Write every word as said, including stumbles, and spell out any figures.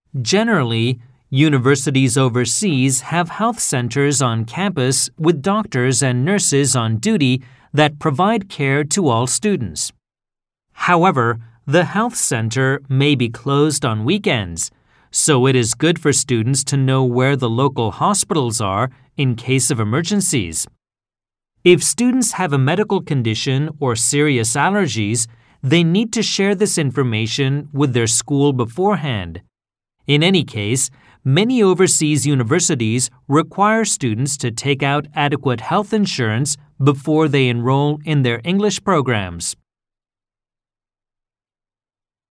Generally, universities overseas have health centers on campus with doctors and nurses on duty that provide care to all students. However, the health center may be closed on weekends, so it is good for students to know where the local hospitals are in case of emergencies. If students have a medical condition or serious allergies, they need to share this information with their school beforehand. In any case, many overseas universities require students to take out adequate health insurance before they enroll in their English programs.